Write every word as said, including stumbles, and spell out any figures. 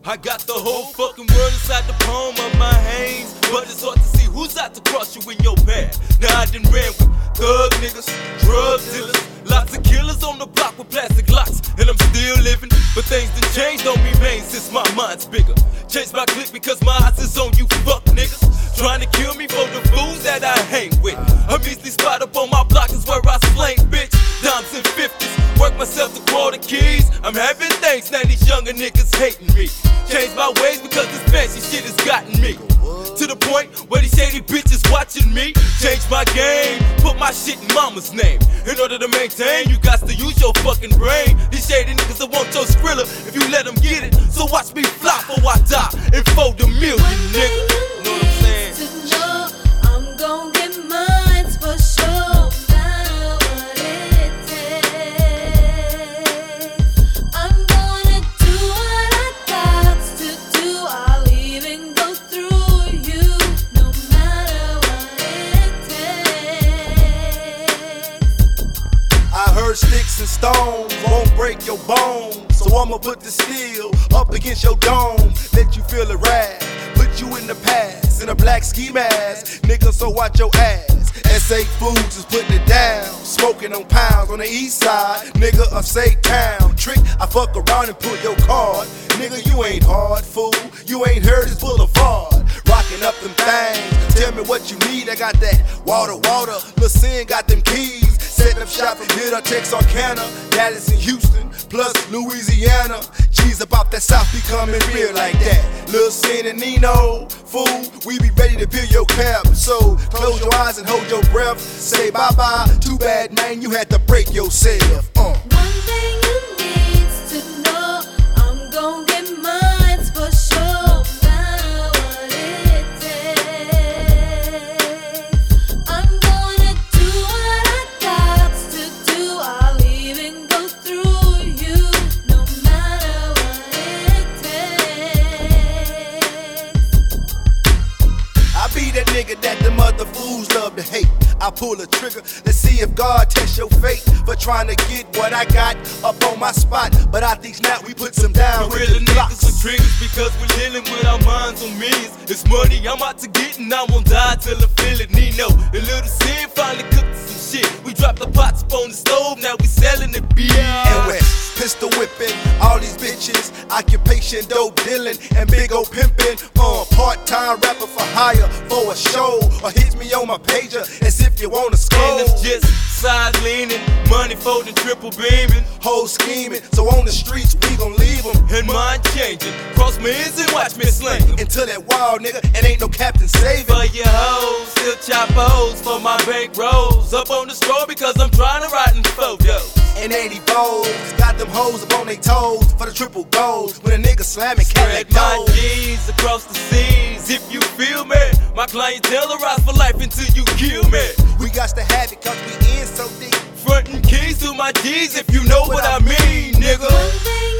I got the whole fucking world inside the palm of my hands, but it's hard to see who's out to cross you in your path. Now I done ran with thug niggas, drug dealers, lots of killers on the block with plastic locks, and I'm still living. But things done changed on me, man, since my mind's bigger. Changed my clique because my eyes is on you fuck niggas, trying to kill me for the fools that I hang with. I'm easily spot up on my block is where I slang, bitch. Dimes and fifties, work myself to quarter keys. I'm having things, now these younger niggas hating me. Changed my ways because this fancy shit has gotten me to the point where these shady bitches watching me. Changed my game, put my shit in mama's name. In order to maintain, you got to use your fucking brain. These shady niggas that want your Skrilla if you let them get it. So watch me fly before I die and fold a million, nigga. Know what I'm saying? To know I'm gon' get mine for sure. Sticks and stones won't break your bones, so I'ma put the steel up against your dome. Let you feel the wrath, put you in the past in a black ski mask, nigga, so watch your ass. S A Foods is putting it down, smoking on pounds on the east side, nigga, of Safe Town. Trick, I fuck around and pull your card, nigga, you ain't hard, fool. You ain't heard it's boulevard, rocking up them things. Tell me what you need, I got that water, water. Lil' Sin got them keys. Setting up shop from here to Texarkana, Dallas and Houston, plus Louisiana. G's about that South becoming real like that. Lil' Sin and Nino, fool, we be ready to build your camp. So close your eyes and hold your breath. Say bye-bye, too bad, man, you had to break yourself. Uh. One thing you need to know, I'm gon' get mine for sure. Nigga that the mother fools love to hate. I pull a trigger, let's see if God tests your fate for trying to get what I got up on my spot. But I think now we put some down we're with the niggas blocks. with triggers because we're dealing with our minds on millions. It's money I'm out to get and I won't die till I feel it. Nino, the Lil' Sin finally cooked some shit. We dropped the pots up on the stove, now we selling the beer. And we're pistol whipping, all these bitches, occupation dope dealing, and big ol' pimping. Uh, part-time rapper for hire for a show, or hit me on my pager as if you wanna score. And it's just side leaning, money folding, triple beaming, whole scheming. So on the streets we gon' leave them, and mind changing. Cross me ends and watch me slang them. Until that wild nigga, and ain't no captain saving. For your hoes, still chop hoes for my bank rolls. Up on the store because I'm trying to ride in photos. And eighty bows, got them hoes up on they toes for the triple goals. When a nigga slamming Cadillac my G's across the seas, if you feel me. My clientele will rise for life until you kill me. We got to have it cause we in so deep. Frontin' keys to my G's if you know what I mean, nigga. One thing